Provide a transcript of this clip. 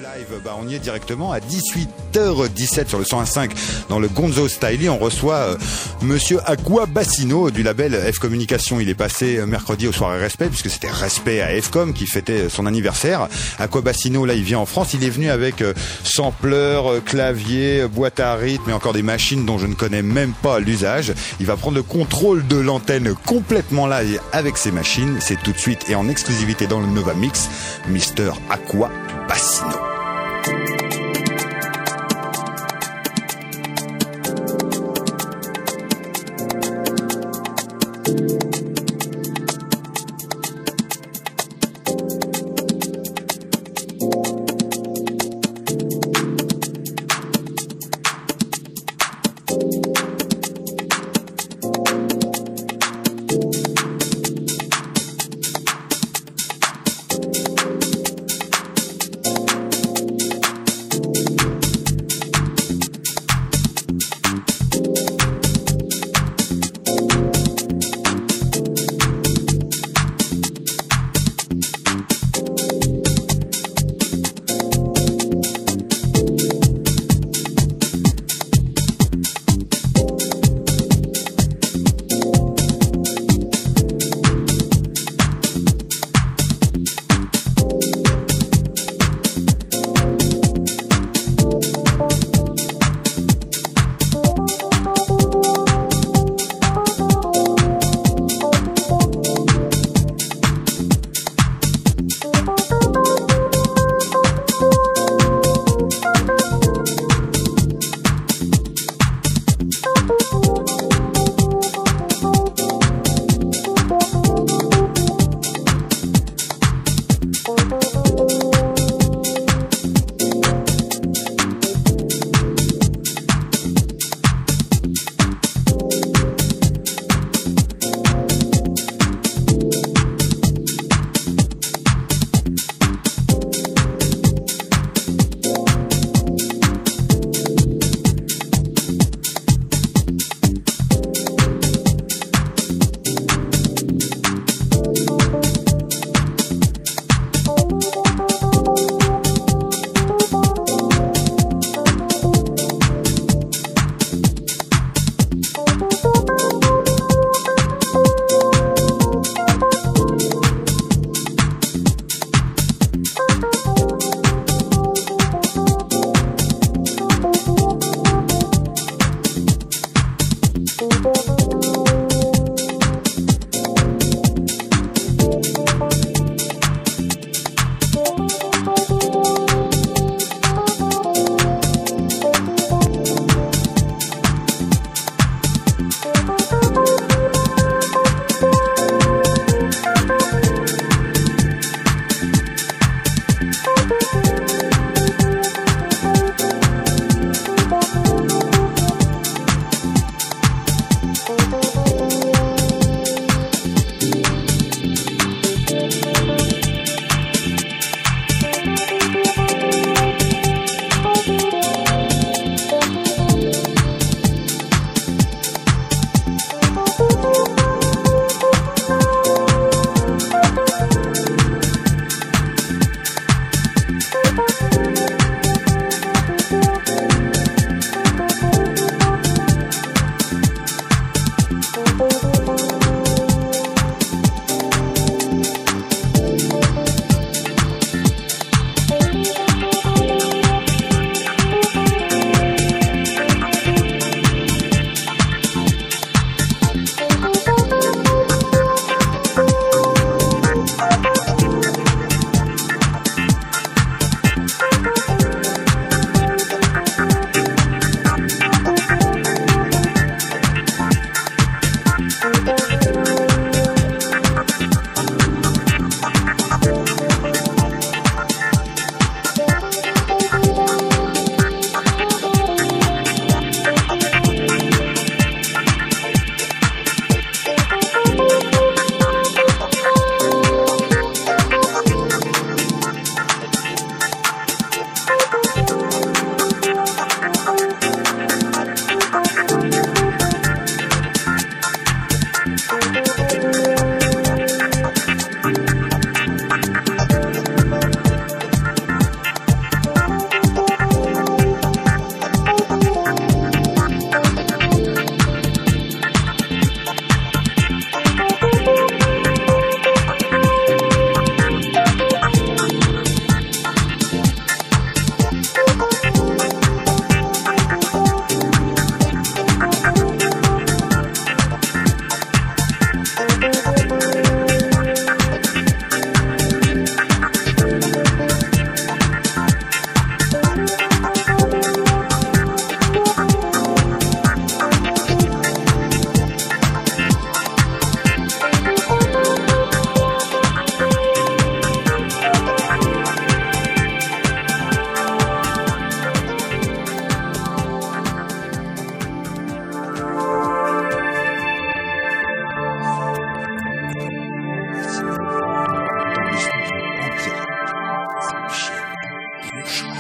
live, on y est directement à 18h17 sur le 101.5 dans le Gonzo Style. On reçoit monsieur Aqua Bassino du label F Communication. Il est passé mercredi au soirée Respect puisque c'était Respect à F-Com qui fêtait son anniversaire. Aqua Bassino, là, il vient en France. Il est venu avec sampleur, clavier, boîte à rythme et encore des machines dont je ne connais même pas l'usage. Il va prendre le contrôle de l'antenne complètement live avec ses machines. C'est tout de suite et en exclusivité dans le Nova Mix, Mister Aqua Bassino. bouche.